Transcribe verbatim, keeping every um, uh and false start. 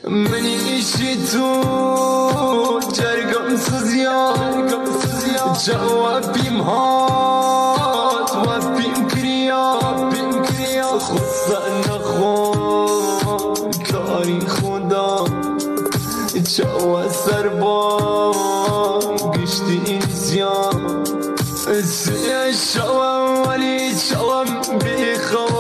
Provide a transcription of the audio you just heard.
منی ایشی تو جرگم سزیان جواب بیم هات و بیم کریا خود نخون کاری خدا جوا سربان گشتی این زیان سیه شوام ولی شوام بی خواب